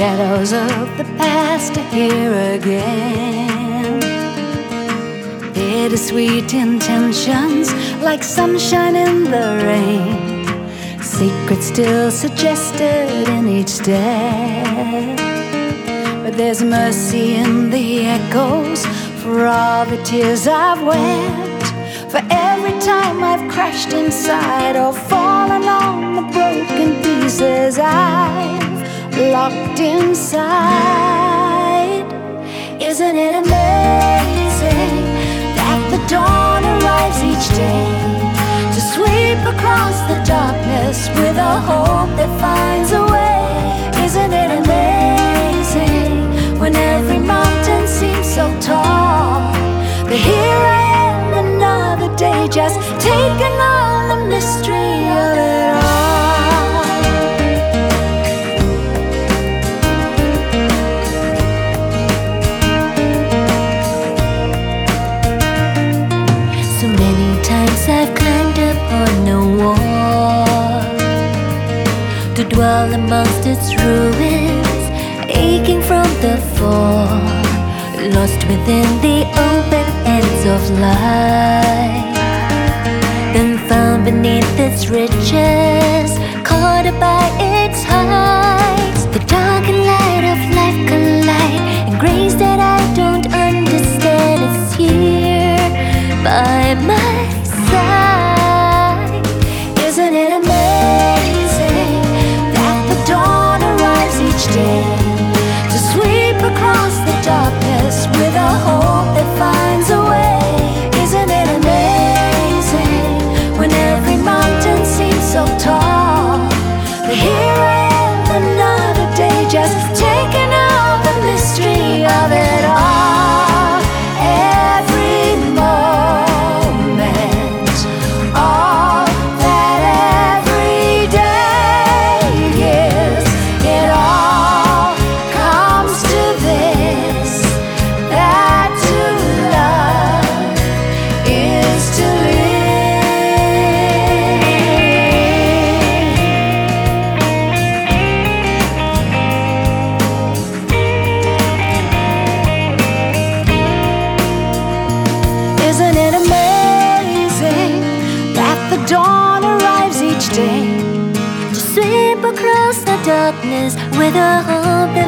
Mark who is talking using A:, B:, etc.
A: shadows of the past are here again. Bittersweet intentions like sunshine in the rain, secrets still suggested in each step. But there's mercy in the echoes for all the tears I've wept, for every time I've crashed inside or fallen on the broken pieces I've locked inside. Isn't it amazing that the dawn arrives each day to sweep across the darkness with a hope that finds a way? Isn't it amazing when every mountain seems so tall, that here I am another day just taking on the mystery of it all. So many times I've climbed up on a wall to dwell amongst its ruins, aching from the fall, lost within the open ends of life, then found beneath its riches, caught by its heights. The dark and light of life collide, and grace that I don't understand is here by my side. Isn't it amazing that the dawn arrives each day to sweep across the darkness with a hope that finds a way? Isn't it amazing when every mountain seems so tall, that here I am another day just taking on the mystery of it all? Every moment, all that every day is, it all comes to this, that to love is to live. Isn't it amazing that the dawn arrives each day to sweep across the darkness with a hope that